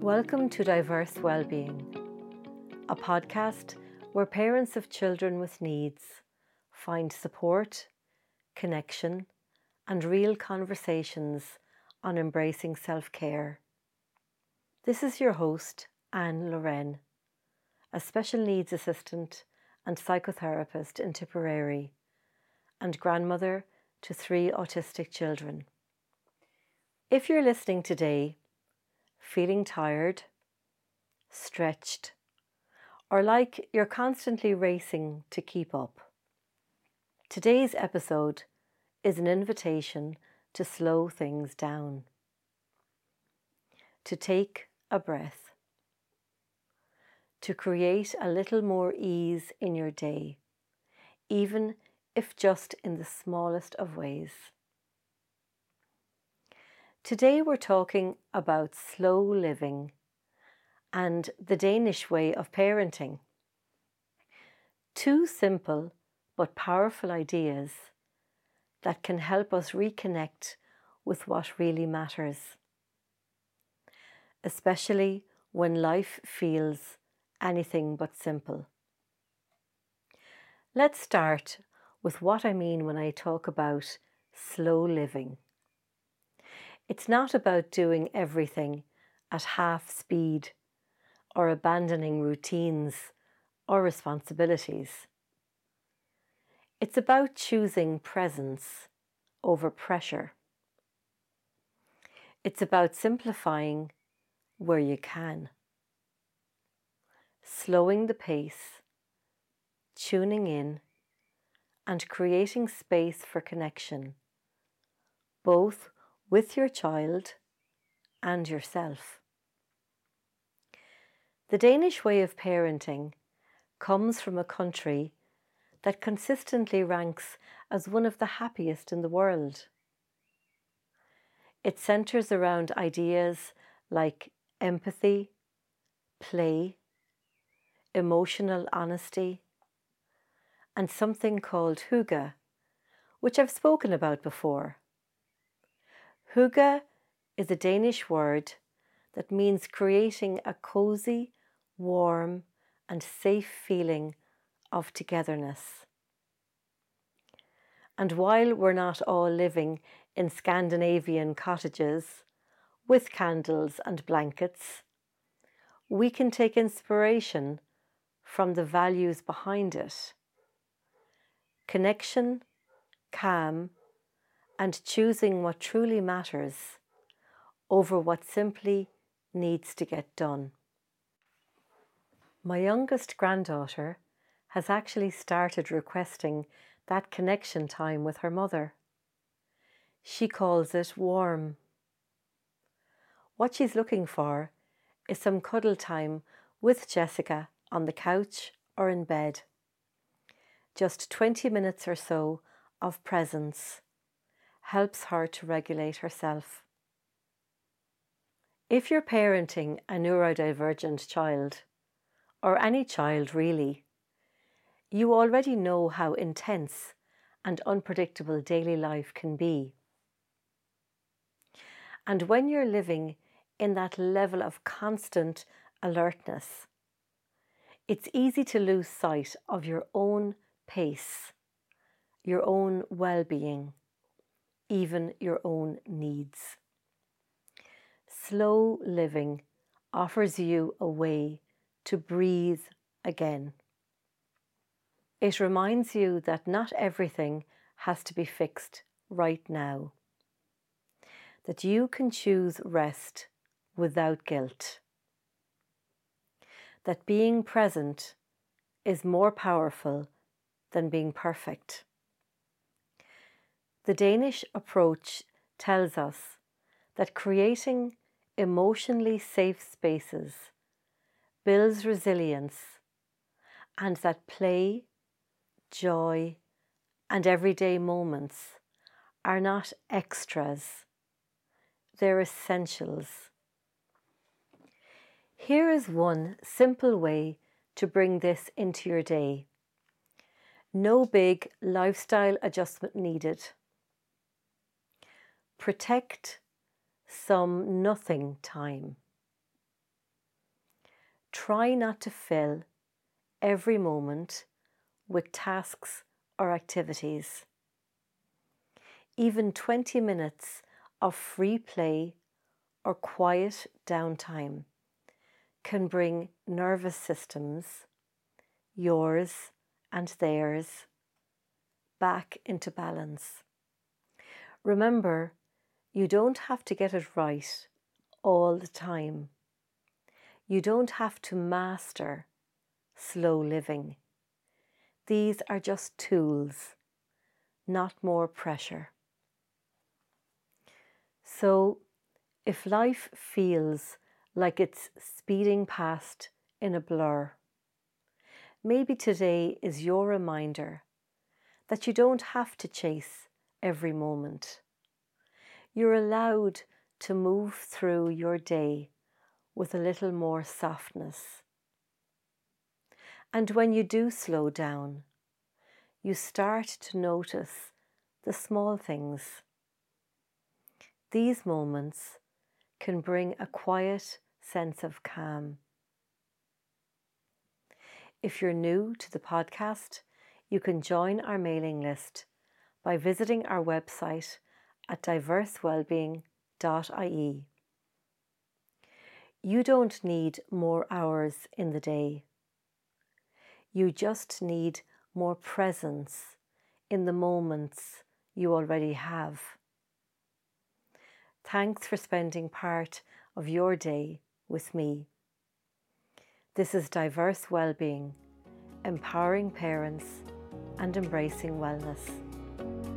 Welcome to Diverse Wellbeing, a podcast where parents of children with needs find support, connection, and real conversations on embracing self-care. This is your host, Anne Loren, a special needs assistant and psychotherapist in Tipperary and grandmother to 3 autistic children. If you're listening today, feeling tired, stretched, or like you're constantly racing to keep up, today's episode is an invitation to slow things down, to take a breath, to create a little more ease in your day, even if just in the smallest of ways. Today we're talking about slow living and the Danish way of parenting. 2 simple but powerful ideas that can help us reconnect with what really matters, especially when life feels anything but simple. Let's start with what I mean when I talk about slow living. It's not about doing everything at half speed or abandoning routines or responsibilities. It's about choosing presence over pressure. It's about simplifying where you can, slowing the pace, tuning in, and creating space for connection, both with your child and yourself. The Danish way of parenting comes from a country that consistently ranks as one of the happiest in the world. It centres around ideas like empathy, play, emotional honesty, and something called hygge, which I've spoken about before. Hygge is a Danish word that means creating a cosy, warm, and safe feeling of togetherness. And while we're not all living in Scandinavian cottages with candles and blankets, we can take inspiration from the values behind it: connection, calm, and choosing what truly matters over what simply needs to get done. My youngest granddaughter has actually started requesting that connection time with her mother. She calls it warm. What she's looking for is some cuddle time with Jessica on the couch or in bed. Just 20 minutes or so of presence helps her to regulate herself. If you're parenting a neurodivergent child, or any child really, you already know how intense and unpredictable daily life can be. And when you're living in that level of constant alertness, it's easy to lose sight of your own pace, your own well-being, even your own needs. Slow living offers you a way to breathe again. It reminds you that not everything has to be fixed right now, that you can choose rest without guilt, that being present is more powerful than being perfect. The Danish approach tells us that creating emotionally safe spaces builds resilience, and that play, joy, and everyday moments are not extras, they're essentials. Here is one simple way to bring this into your day. No big lifestyle adjustment needed. Protect some nothing time. Try not to fill every moment with tasks or activities. Even 20 minutes of free play or quiet downtime can bring nervous systems, yours and theirs, back into balance. Remember, you don't have to get it right all the time. You don't have to master slow living. These are just tools, not more pressure. So, if life feels like it's speeding past in a blur, maybe today is your reminder that you don't have to chase every moment. You're allowed to move through your day with a little more softness. And when you do slow down, you start to notice the small things. These moments can bring a quiet sense of calm. If you're new to the podcast, you can join our mailing list by visiting our website at diversewellbeing.ie. You don't need more hours in the day. You just need more presence in the moments you already have. Thanks for spending part of your day with me. This is Diverse Wellbeing, empowering parents and embracing wellness.